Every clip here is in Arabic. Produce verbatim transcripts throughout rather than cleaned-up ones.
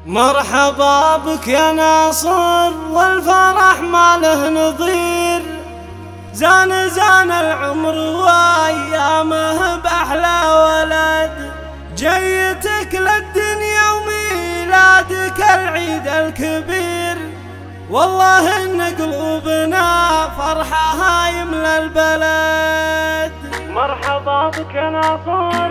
مرحبا بك يا ناصر والفرح ما له نظير، زان زان العمر وايامه باحلى ولد، جيتك للدنيا وميلادك العيد الكبير، والله ان قلوبنا فرحها يملى البلد. مرحبا بك يا ناصر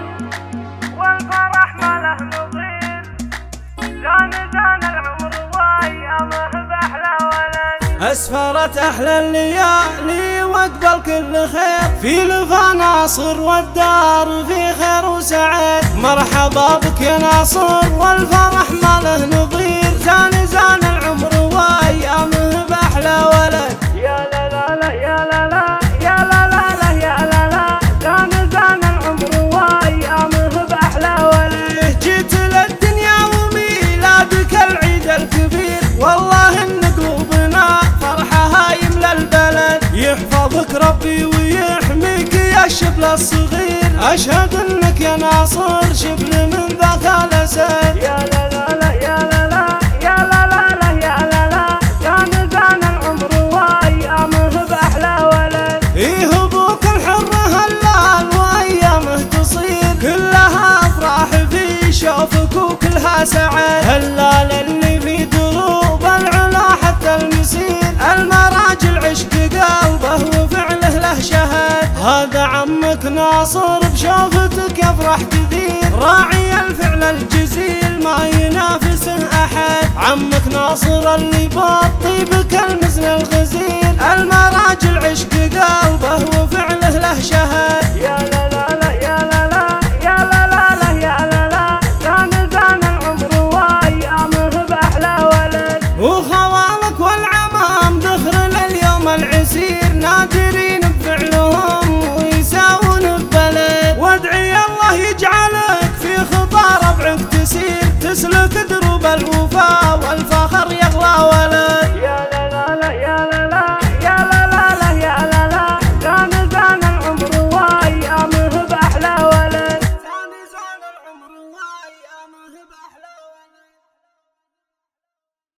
والفرح ما له نظير، زان زان العمر وايامه باحلى ولد، اسفرت احلى الليالي واقبل كل خير، في لفا ناصر والدار في خير وسعد. مرحبا بك يا ناصر والفرح ما له نظير، زان زان العمر وايامه باحلى ولد. يا لا لا لا يا لا لا يا لا لا لا يا لا لا، زان زان العمر وايامه باحلى ولد، جيت للدنيا وميلادك العيد الكبير، والله ان قلوبنا فرحها يملى البلد. يحفظك ربي ويحميك يا الشبل الصغير، اشهد انك يا ناصر شبل من ذاك الاسد. يا لا لا لا يا لا لا يا لا لا لا يا لا لا، زان زان العمر وايامه باحلى ولد. ايه ابوك الحر هلال وايامه تصير، كلها افراح في شوفك وكلها سعد، هلال اللي في دروب العلا حتى المسير، المراجل عشق قلبه وفعله له شهد. هذا عمك ناصر بشوفتك يفرح كثير، راعي الفعل الجزيل ما ينافسه احد، عمك ناصر اللي بالطيب كالمزن الغزير، المراجل عشق قلبه وفعله له شهد. يا لا لا لا يا لا لا يا لا لا لا يا لا لا، زان زان العمر وايامه باحلى ولد، وخوالك والعمام ذخر لليوم العسير، نادرين بفعلهم ويساوون ببلد، وادعي الله يجعلك في خطى ربعك تسير، تسلك دروب الوفا والفخر يغلى ولد.